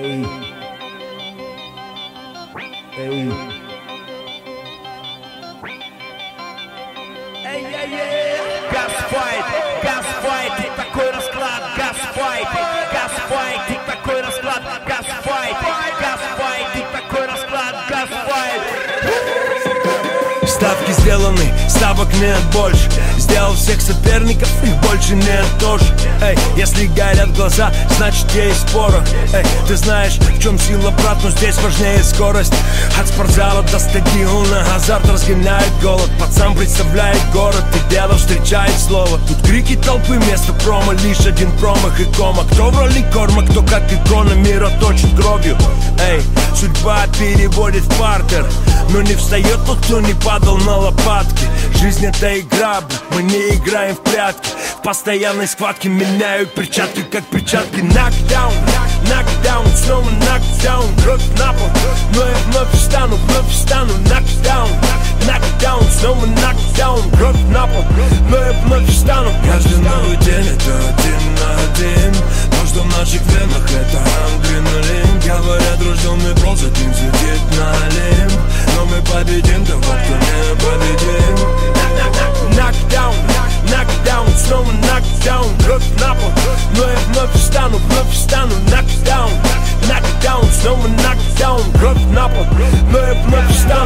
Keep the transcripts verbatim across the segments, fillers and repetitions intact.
Эй, эй, эй, эй, эй, газфайт, газфайт, и такой расклад, газфайт, газфайт, и такой расклад, газфайт, газфайт, и такой расклад, газфайт. Ставки сделаны, ставок нет больше. Сделал всех соперников, их больше нет тоже. Эй, если горят глаза, значит есть порох. Эй, ты знаешь, в чем сила, брат, но здесь важнее скорость. От спортзала до стадиона азарт разгоняет голод. Пацан представляет город, и дело встречает слово. Тут крики толпы, место промо, лишь один промах и кома. Кто в роли корма, кто как икона мира точит кровью. Эй, судьба переводит в партер, но не встает тот, кто не падал на лопатки. Жизнь это игра, мы не играем в прятки. В постоянной схватке меняют перчатки, как перчатки. Нокдаун, нокдаун, снова нокдаун. Кровь на пол, но я вновь встану, вновь встану. Нокдаун, нокдаун, снова нокдаун. Кровь на пол, но я вновь встану. Каждый новый день это один на один. То, что в наших венах, это адреналин. Говорят, рожденный ползать не взлетит на Олимп. Но мы победим того, кто не победим. Нокдаун, нокдаун, снова нокдаун. Кровь на пол, но я вновь встану, вновь встану. Нокдаун, нокдаун, снова нокдаун. Кровь на пол, но я вновь встану.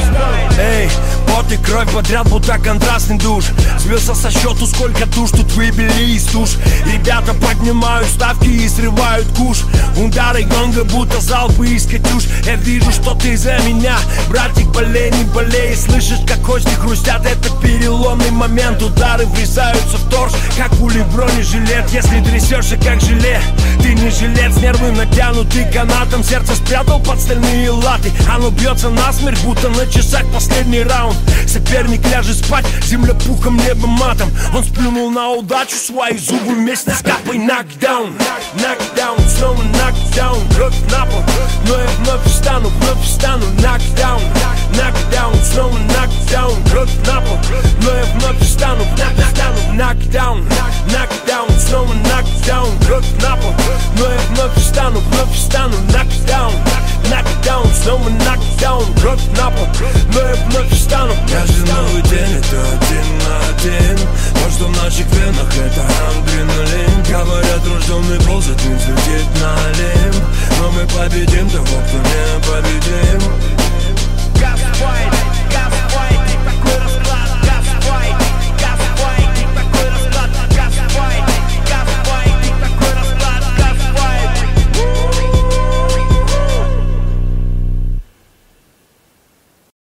Эй, пот и кровь подряд, будто контрастный душ. Сбился со счету, сколько душ тут выбили из туш. Ребята поднимают ставки и срывают куш. Удары гонга, будто залпы из катюш. Я вижу, что ты за меня, братик, болей, не болей. Слышишь, как кости хрустят, это переломный момент. Удары врезаются в торс, как пули в бронежилет. Если трясешься, как желе, ты не жилец. Нервы натянуты канатом, сердце спрятал под стальные латы. Оно бьется насмерть, будто на часах последний раунд. Соперник ляжет спать, земля пухом, небо матом. Он сплюнул на удачу, свои зубы вместе с капой. Нокдаун, нокдаун, снова нокдаун. Кровь на пол, но я вновь встану, вновь встану. Нокдаун, нокдаун, снова нокдаун. Кровь на пол, но я вновь встану, вновь встану. Нокдаун, нокдаун, снова нокдаун. Кровь на пол, но я вновь встану, вновь встану. Нокдаун, нокдаун, снова нокдаун. Кровь на пол, но я вновь встану. Каждый новый день это один на один. То, что в наших венах, это адреналин. Говорят, рожденный ползать не взлетит на Олимп. Но мы победим